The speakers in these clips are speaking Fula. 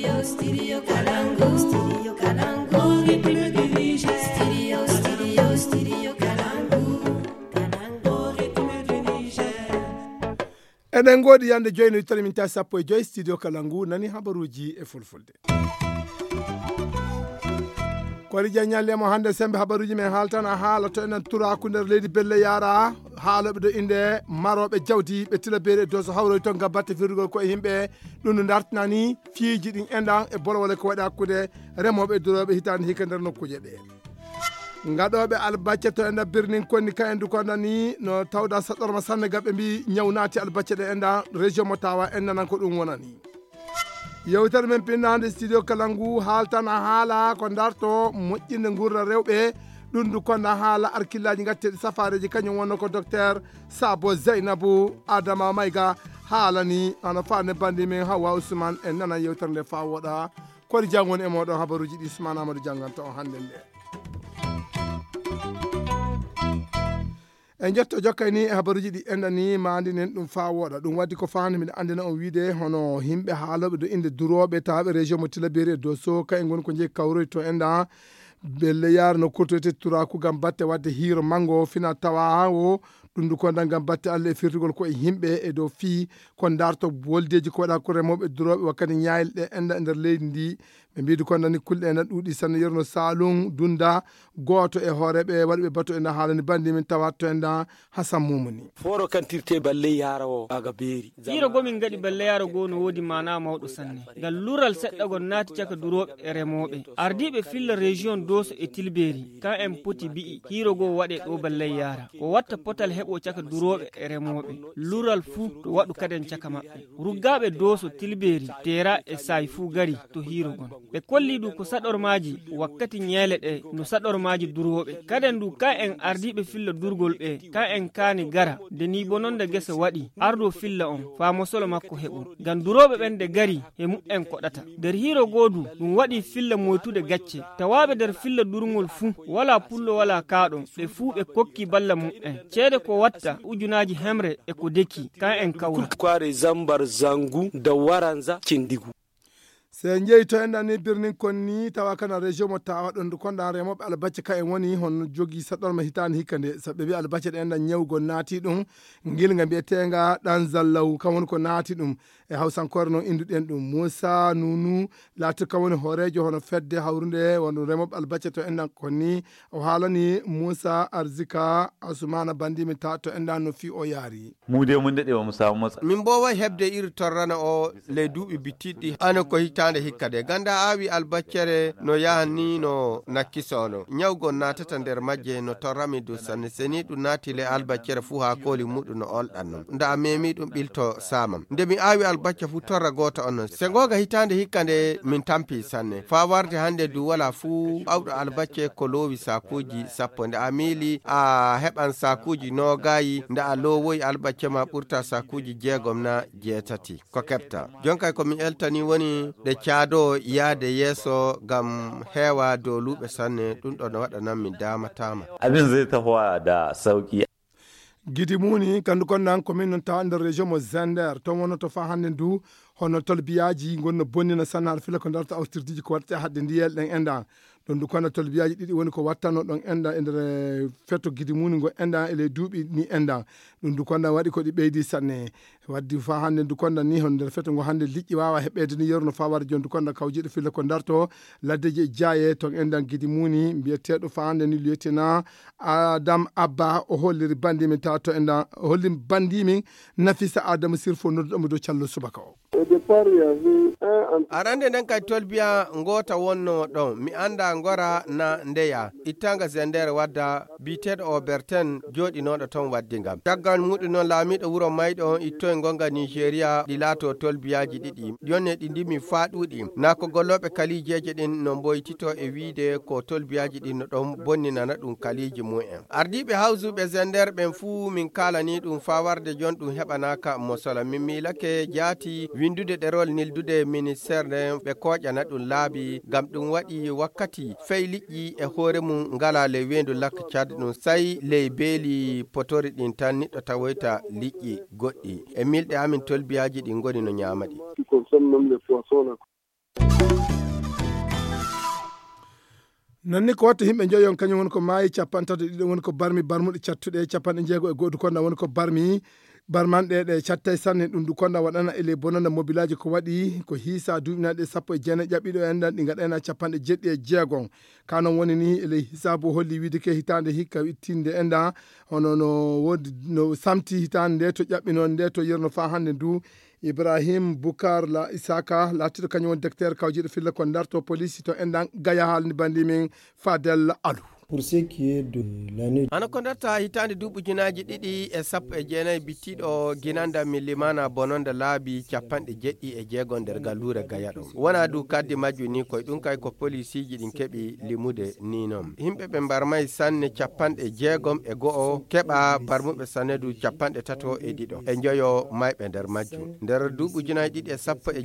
Studio Kalangu. Studio Kalangu. Ritme du Niger. Studio Kalangu. Ritme du Niger. Eden godi yande joyno yitaliminta sappo e joy studio Kalangu nani habaruji e fulfulde. Kori janyallemo hande sembe habaruji men haltana haala to enen turaku nder leydi belle yara haaloɓe do inde maroɓe jawdi ɓe tila beere do so hawroy ton gabatte firgol ko e yimɓe ɗum no dartinani fiiji ɗin endan e bolwole ko waɗi hakkude remoɓe e duroɓe hitande hikka nder nokkuje ɗe ngaɗoɓe albacce to enda birnin konni ka endu kondani no tawda saɗorma sanne gaɓe mbi ñawnati albacce ɗe enda région mo tawa endanan ko ɗum wonani yewtere men pinnande studio Kalangu haaltana haala ko darto moƴƴinde gurda rewɓe ɗum du konna haala arkillaji gatteɗi safareji kañum wonno ko docteur Sabo Zainabou Adama Mayga haalani ana fane bandi men Hawa Ousmane en nana yewtere nde fa woɗa kodi jangoni e moɗon habaruji ɗi Ousmane Amadou janganta on hande nde en jetto jokkayni e habaruji ɗi endani mandinen ɗum fa woɗa ɗum waddi ko fande miɗa andina on wiide hono himɓe haaloɓe do inde duroɓe tawaɓe région mo Tillabéri e Dosso ka e gon ko jeeyi kawroy to enda belle yar no kurtoyte turaku gam batte wadde hiiro mango fina tawa o ɗum du kondan gam batte Allah e firtigol ko e yimɓe e dow fii kon darto woldeji ko waɗa ko remoɓe duroɓe wakkati ñayil ɗe enda e nder leydi ndi ɓe mbiɗi kondani kulɗe ena ɗuuɗi sanne yerno Saloum Dunda goto e hooreɓe waɗiɓe bato ena haalani bandi min tawa to enda Hassan Mumuni foro kantirte balle yara o aga beeri hiiro gomin gaɗi balle yara go no woodi mana mawɗo sanne ngal lural seɗɗa gon naati caka duroɓe e remoɓe ardiɓe filla région Dosso e Tillabéri ka en poti bi'i hiiro go waɗe ɗo balle yara ko watta potal heɓo caka duroɓe e remoɓe lural fuu to waɗu kaden caka maɓɓe ruggaɓe Dosso Tillabéri Tera e Sayi fuu gari to hiiro gon ɓe kolli du ko saɗormaji wakkati ñeele ɗe no saɗormaji duroɓe kaden du ka en ardiɓe filla durgol ɓe ka en kaani gara de ni bononde gese waɗi ardo filla on faamo solo makko heɓu ngam duroɓe ɓen de gari e mu'en koɗata nder hiiro godu ɗum waɗi filla moytude gacce tawaɓe nder filla durgol fuu wala pullo wala kaaɗo ɓe fuu ɓe kokki balla mu'en ceede ko watta ujunaji hemre e ko deki ka en kawra kware zambar zangu da waranza cindigu se jeeyi to endani birnin konni tawa kana région mo tawa ɗon du konɗa remoɓe albacce ka en woni hono jogui saɗɗorma hitande hikka nde saɓe wi albacce ɗe enda ñawgol naati ɗum guilga mbiyetenga ɗan zallaw kam woni ko naati ɗum e hawsankore noon induɗen ɗum Moussa Nounou laati kam woni hoorejo hono fedde hawrude wono remoɓe albacce to endan konni o haalani Moussa Arzika Asumana bandi min ta to endan no fi o yaari mude mun daɗe wa mu samu matsa min bo way hebde iri torrana o ley duuɓi bittiɗɗi ane ko hitande hikkade ganda awi albaccere no yahanni no nakkisono ñawgon natata nder majje no torrami du sanne seni ɗum naati le albaccere fuu ha kooli muɗum no olɗan non nda memi ɗum ɓilto samam nde mi awi albacce fuu torra goto on non se goga hitande hikkande min tampi sanne fa warde hande du wala fuu awɗo albacce ko lowi sakuji sappo nde a miili a heɓan sakuji nogayi nde a lowoyi albacce ma ɓurta sakuji jeegom na jeetati ko keɓta jonkay komi eltani woni ɗe caado yaade yeeso gam heewa dow luuɓe sanne ɗum ɗo no waɗanan mi damatama abin zai tahowa da sauki Gidi Muni kandu konnan komin non tawa nder région mo Zender to wono to fa hande du hono tolbiyaji gonno bonnina sanna fila ko darta awstirdiji ko watta hadde ndiyel ɗen enda ɗon du kono tolbiyaji ɗiɗi woni ko wattano ɗon enda e nder fetto Gidi Muni ngo enda ele duuɓi ni enda ɗum du konda waɗi ko ɗi ɓeydi sanne waddi fa hande du konda ni hon nder fetto ngo hande liƴƴi wawa heɓede ni yeruno fa warde jon du konda kawjiɗo fila ko darto laddeji jaaye to enda Gidi Muni mbiyeteɗo fa hande ni lieutenant Adam Abba o holliri bandi min ta to enda o holli bandi min Nafisa Adama Sirfo nodduɗomo dow callo subaka o arande nden kay tolbiya ngota wonno ɗon mi anda ngora na ndeya ittanga Zender wadda biteɗo o Berten joɗinoɗo ton waddi ngam caggal muɗum noon laamiɗo wuro mayɗo on itto e gonga Nigéria ɗi laato tolbiyaji ɗiɗi jonne ɗi ndimi fa ɗuɗi na ko golloɓe kalijeje ɗin no boytito e wiide ko tolbiyaji ɗin no ɗon bonninana ɗum kaliji mu'en ardiɓe hawsuɓe Zender ɓen fuu min kalani ɗum fa warde jon ɗum heɓanaka mosola min milake jaati windude ɗerol nildude ministére nde ɓe koƴana ɗum laabi gam ɗum waɗi wakkati fey liƴƴi e hoore mum ngala le wendu lakka Tchad ɗum sayi ley beeli potori ɗin tan niɗɗo tawoyta liƴƴi goɗɗi e milɗe amin tolbiyaji ɗi goni no ñamaɗi nonni ko watta himɓe joyon kañum woni ko maayi capantato ɗiɗo woni ko barmi barmuɗe cattuɗe capanɗe jeego e goɗɗo konda woni ko barmi barmanɗe ɗe cattay sanne ɗum du konda waɗana ele bonanda mobilaji ko waɗi ko hiisa duuɓinaɗe 19 ƴaɓɓiɗo enɗan ɗi gaɗena capanɗe jeɗɗi e jeegon kanon woni ni ele hisabu holli wiide ke hitande hikka ittinde enɗa hono no wodi no samti hitande nde to ƴaɓɓinon nde to yerno fa hande du Ibrahim Bukar la Isaka latiɗo kañum woni docteur kawjiɗo filla ko darto police to enɗan gaya haalni bandi min Fadel Alou. Pour ce qui est de l'année ana ko darta hitande duuɓujunaji ɗiɗi e 19 bittiɗo ginanda millimana bononde laabi capanɗe jeɗɗi e jeegon nder gallure gaya ɗo wona du kaddi majju ni koye ɗum kay ko polisiji ɗin keeɓi limude ni noon yimɓe ɓe mbarmay sanne capanɗe jeegom e go'o keɓa barmuɓe sanne du capanɗe tato e ɗiɗo e joyo mayɓe nder majju nder duuɓujunaji ɗiɗi e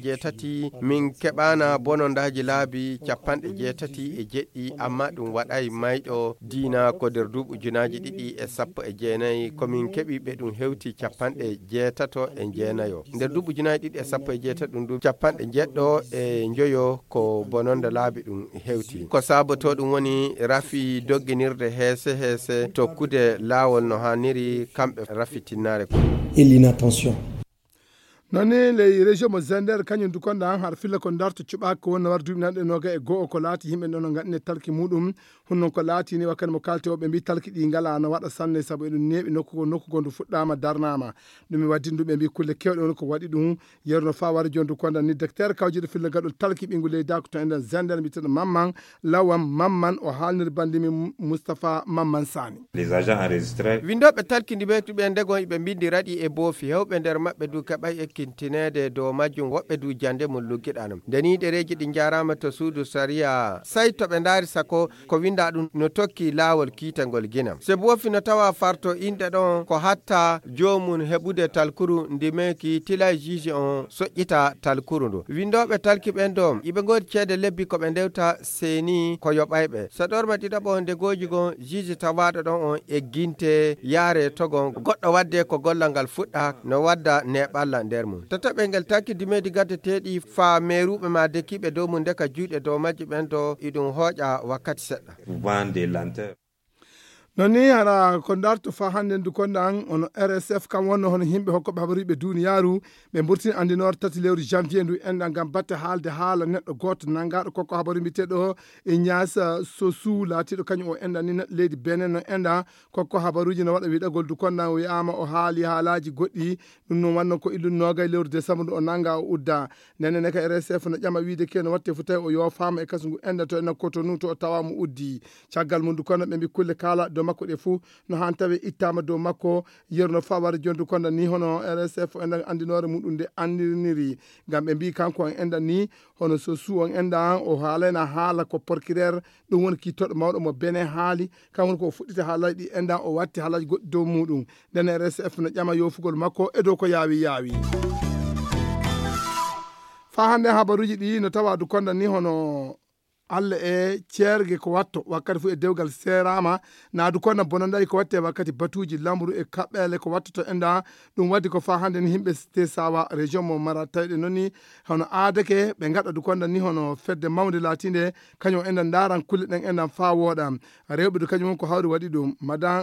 18 min keɓana bonondaji laabi capanɗe jeetati e jeɗɗi amma ɗum waɗay mayɗo diina ko nder duuɓujunaji ɗiɗi e 19 komin keɓi ɓe ɗum hewti capanɗe jeetato e jeenayo nder duuɓujunaji ɗiɗi e 16 ɗum du capanɗe jeɗɗo e joyo ko bononde laabi ɗum hewti ko saboto ɗum woni rafi dogginirde heese tokkude laawol no hanniri kamɓe rafitinare ko et l'inattention. noni le région mo Zender kañum du konda har filla ko darto cuɓaki ko wonna war duuɓinaɗe noga e go'o ko laati yimɓe ɗon no gaɗine talki muɗum honnon ko laati ni wakkati mo kalte o ɓe mbi talki ɗi ngala no waɗa sanne saabu eɗum neeɓi nokkugo ndu fuɗɗama darnama ɗum waddi ndu ɓe mbi kulle kewɗe on ko waɗi ɗum yerno fa wari joni du konda ni docteur kawjiɗo filla gaɗol talki ɓingu leydako to enden Zender mbiteɗo Mamman Lawan Mamman o haalnir bandimi Moustapha Mamman Sani. Les agents enregistrés windoɓe talkindi ɓe tuɓe ndegon ɓe mbindi raɗi e boofi hewɓe nder maɓɓe du keɓay kintinede dow majjum woɓɓe du jande mum luggiɗanum ndeni ɗereji ɗi jarama to suudu saria say to ɓe daari sako ko winda ɗum no tokki laawol kiitangol guinam se boofi no tawa farto inde ɗon ko hatta jomum heɓude talkuru ndimeki tila juge on soƴƴita talkuru ndu windoɓe talki ɓen ɗo iɓe godi ceede lebbi koɓe ndewta seeni ko yoɓayɓe so ɗorma ɗiɗaɓo ndegoji gon juge tawaɗo ɗon on e guinte yaare togon goɗɗo wadde ko gollal ngal fuɗɗa no wadda neɓalla nder mum tataɓe ngel takki dimedi gaddeteɗi fa meruɓe ma dekiɓe dow mum ndeka juuɗe dow majji ɓen to iɗum hooƴa wakkati seɗɗa vendent des lenteurs. noni hara ko darto fa hande ndu kondan ono RSF kam wonno hono himɓe hokkoɓe habariɓe duniyaru ɓe burtini andinore 3 lewru janvier ndu enɗa gam batte haalde haala neɗɗo goto nangaɗo kokko habaru mbiteɗo e ñaasa Sossou laatiɗo kañum o enɗa ni neɗɗo leydi Benin no enɗa kokko habaruji no waɗa wiɗagol du kondan o wiyama o haali haalaji goɗɗi ɗum noon wanno ko illu noga e lewru décembre ndu o nanga o udda nene ka RSF no ƴama wiide ke no watte fo tawi o yofama e kasungu enɗa to ena Cotonou to o tawama uddi caggal mum du kondan ɓe mbi kulle kala do makko ɗe fuu no han tawi ittama dow makko yerno fa wari jondu konda ni hono RSF enɗan andinore muɗum nde andirniri gam ɓe mbi kanko on enɗan ni hono Sossou on enɗan o haalayna haala ko porkirere ɗum woni kittoɗo mawɗo mo Benin haali kam woni ko fuɗɗita haalaji ɗi enɗan o watti haalaji goɗɗi dow muɗum nden RSF no ƴama yofugol makko e dow ko yaawi fa hande habaruji ɗi no tawa du konda ni hono Allah e ceerge ko watto wakkati fu e dewgal serama naadu kono bonondayi ko watte wakkati batuji lambru e kaɓɓele ko wattoto enda ɗum waddi ko fa hande ni himɓe te sawa région mo mara tawɗe nonni hono aadake ɓe gaɗa du konda ni hono fedde mawde latinde kañum enɗan daran kulle ɗen enɗan fa wooɗa rewɓe du kañum ko hawri waɗi ɗum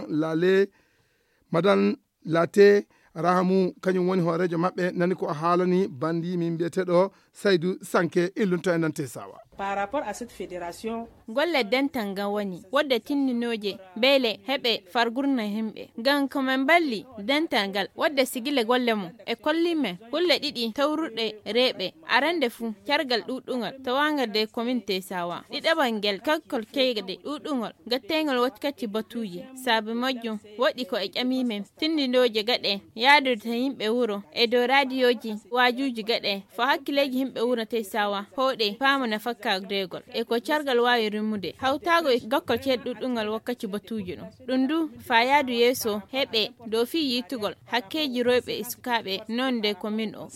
madan late rahamu kañum woni hoorejo maɓɓe nani ko haalani bandi min mbiyeteɗo Saydou Sanke illunto enɗan te sawa par rapport à cette fédération golle dentanga woni wodde tinninoje beele heɓe fargurna himɓe ngam komin balli dentangal wadde sigile golle mum e kollime kulle ɗiɗi tawruɗe reeɓe arande fuu cargal ɗuɗɗugal tawagade commune Tesawa ɗiɗaɓal ngel kakkol keyde ɗuɗɗugol gattengol wakkati batuji saabi majjum woɗɗi ko e ƴamimen tinninoje gaɗe yaadirta yimɓe wuro e dow radioji wajuji gaɗe fo hakkileji yimɓe wuro Tesawa hooɗe famana fakka degol e ko cargal wawi rimude hawtago e gakkol ceed ɗuɗɗugal wakkati batuji ɗum ɗum du fa yaadu yeeso heɓe dow fi yitugol hakkeji royɓe e sukaɓe non de commune o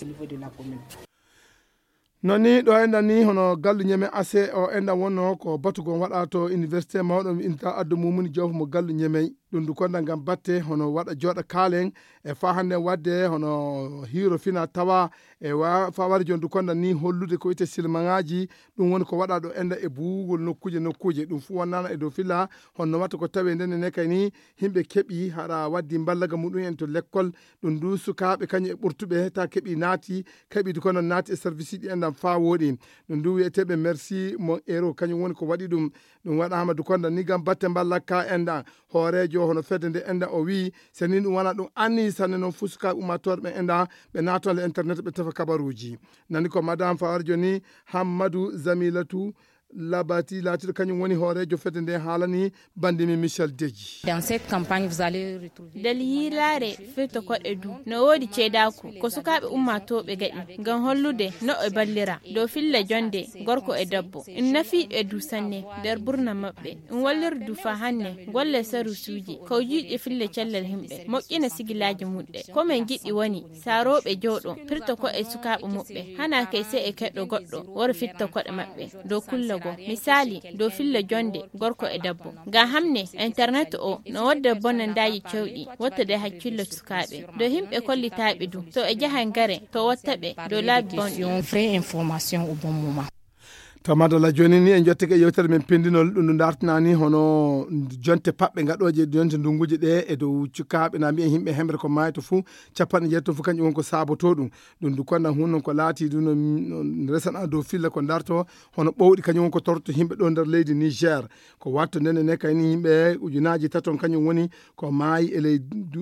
nonni ɗo enɗan ni hono gallu ñeme ase o enɗan wonno ko batugo waɗa to université mawɗo inta addu mumuni jofo mo gallu ñemey ɗum du konda ngam batte hono waɗa jooɗa kaalen e fa hande wadde hono hiiro fina tawa e fa wari jon du konda ni hollude ko wiyete silmaŋaji ɗum woni ko waɗa ɗo enda e buugol nokkuje ɗum fu wonnana e dow filla honno watta ko tawe ndenne kay ni himɓe keɓi haɗa waddi ballaga muɗum en to l'école ɗum du sukaɓe kañum e ɓurtuɓe ta keɓi naati keɓi du kono naati e service ɗi endam fa woɗi ɗum du wiyeteɓe merci mon héros kañum woni ko waɗi ɗum waɗama du konda ni gam batte ballaka enda hoorejo hono fedde nde enda o wi so ni ɗum wona ɗum anni sanne noon fu sukaɓe ummatore ɓe enda ɓe natole internet ɓe tefa kabaruji nani ko madame fawar joni Hammadou Zamilatu Labati laatiɗo kañum woni hoorejo fedde nde haalani bandimi Michel Deji. Dans cette campagne vous allez retrouver dal hiilare firto koɗɗe du no woodi ceedaku ko sukaɓe ummatoɓe gaɗi ngam hollude no e ballira dow filla jonde gorko e debbo in nafi e du sanne nder burna maɓɓe in wallir du fa hanne golle saru suuji ko jiiɗe fille cellal himɓe moƴƴina sigilaji muɗɗe komin giɗɗi woni saroɓe jooɗo firto koɗe sukaɓe muɓɓe hana kay se e keɗɗo goɗɗo wora fitta koɗe maɓɓe dow kulla misali dow filla jonde gorko e debbo ga hamne internet o no wadda bonandaji cewɗi wattade hakkillo sukaɓe dow himɓe kollitaɓe du to e jahan gare to wattaɓe dow laabi bonɗi vraie information au bon moment. to madalla joni ni en jottike yewtere men pendinol ɗum ndu dartinani hono jonte paɓɓe gaɗoje jonte ndunguji ɗe e dow cukaɓe na mbiyen himɓe hemre ko mayto fou capanɗe jeetto fou kañum won ko saboto ɗum ɗum du konnan hunnon ko laati ɗum no resana dow filla ko darto hono ɓowɗi kañum won ko torto himɓe ɗo nder leydi Niger ko watto ndene kayni yimɓe ujunaji taton kañum woni ko maayi ele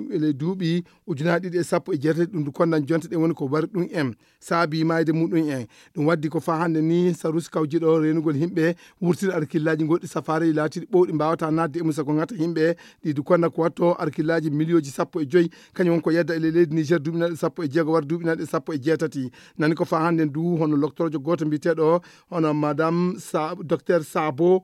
duuɓi ujunaji ɗiɗi e sappo e jeetati ɗum du konnan jonte ɗe woni ko wari ɗum en saabi mayde muɗum en ɗum waddi ko fa hande ni Sarusi Kaw jiɗo renugol himɓe wurtide arkillaji goɗɗi safari laatiɗi ɓowɗi mbawata nadde e musa ko gata himɓe ɗiɗi konna ko watto arkillaji millioji 15 kañum won ko yedda e leydi Niger duuɓinaɗe 16 war duuɓinaɗe 17 nani ko fa hande du hono loctorojo goto mbiteɗo hono madame docteur Sabo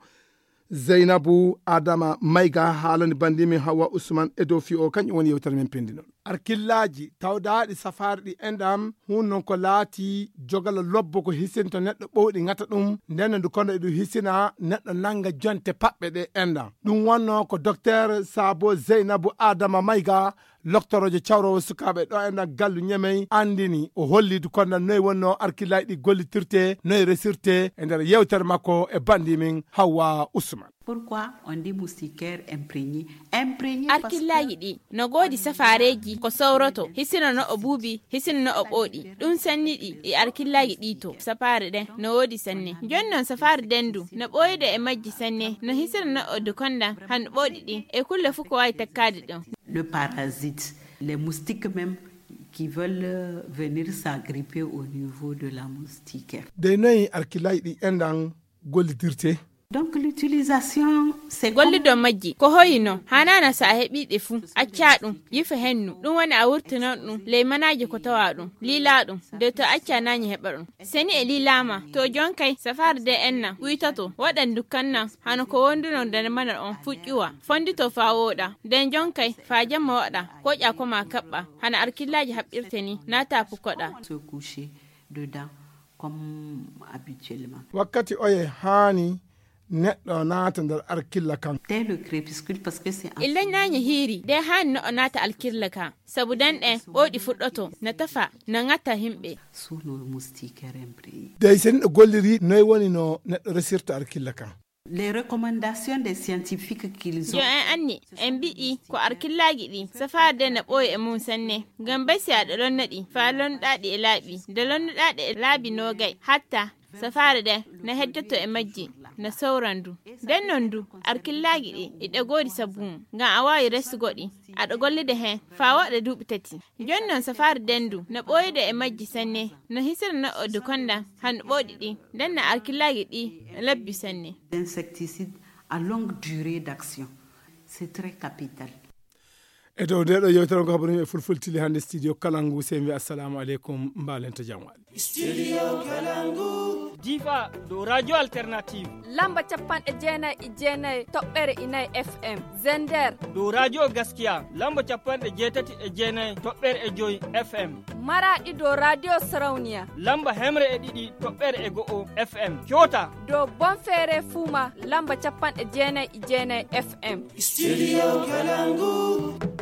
Zeynabou Adama Mayga haalani bandimi Hawa Ousmane e dow fi o kañum woni yewtere men pendinol arkillaji tawdaɗi safari ɗi endam hunnon ko laati jogala lobbo ko hisinto neɗɗo ɓowɗi gata ɗum nden ndu kono eɗum hisina neɗɗo nanga jonte paɓɓe ɗe endam ɗum wonno ko docteur Sabo Zeynabou Adama Mayga loctorojo cawrowo sukaɓe ɗo enda gallu ñamey andini o holli du konda noyi wonno arkillaji ɗi gollitirte noyi resirte e nder yewtere makko e bandimin Hawa Ousmane. Pourquoi on dit moustiquaire imprégné? Arkillaji ɗi no godi safareji ko sawroto hisina no o buubi hisina no o ɓooɗi ɗum sanni ɗi e arkillaji ɗi to safare ɗen no wodi sanne jonnon safare dendu no ɓoyde e majji sanne no hisina no o dukonda han ɓooɗi ɗi e kulle fu ko wawi takkade ɗon. Le parasite, les moustiques même qui veulent venir s'agripper au niveau de la moustiquaire. De noyi arkillaji ɗi endan gollidirte. Donc l'utilisation c'est gollido majji ko hoyino hanana sa heɓiɗe fu acca ɗum yifa hennu ɗum woni a wurtinon ɗum leymanaji ko tawa ɗum lila ɗum de to acca nañi heɓa ɗum seni e lilama to jonkay safare de enna wuytato waɗan dukkanna hano ko wonduno dane manar on fuƴƴuwa fondito fa woɗa den jonkay fa jamma waɗa koƴa koma kaɓɓa hana arkillaji haɓɓirte ni nata pukoɗa se coucher dedans comme habituellement. Wakkati oye hani neɗɗo naata nder arkilla kan dès le crépuscule parce que c'est illa nañi hiiri de hani no o naata alkilla ka sabu dan ɗen ɓooɗi fuɗɗoto na tafa na ŋatta himɓe sous nos moustiquaires imprégnées. dey sen ɗo golliri noyi woni no neɗɗo resirta arkilla kan. Les recommandations des scientifiques qu'ils ont. Jo en anni en bi'i ko arkillaji ɗi safarde na ɓoye e mum sanne ngam basi aɗa lonnaɗi fa lonɗaɗi e laaɓi nde lonnuɗaɗe e laabi nogay hatta safare de na heddoto e majji na sawrandu den non du arkillaji ɗi iɗe godi sabum ngam a wawi resugoɗi aɗa gollide hen fa waɗa duuɓi 3 jonnon safare dendu na ɓoyde e majji sanne no hisira no o dukonda han ɓooɗi ɗi den na arkillaji ɗi labbi sanne. Insecticide à longue durée d'action c'est très capital. e dow nde ɗo yewtere ko habaru e fulfultili hannde studio Kalangu se mbi assalamu aleykum mbalen to jam waɗi studio Kalangu difa do radio alternative lamba 99.9 toɓɓere inayi FM Zender do radio gaskiya lamba 88.9 toɓɓere joyi FM Maradi do radio Sarauniya lamba hemre e ɗiɗi toɓɓere go'o FM Kyota do Bonfere Fuma lamba 99.9 FM studio Kalangu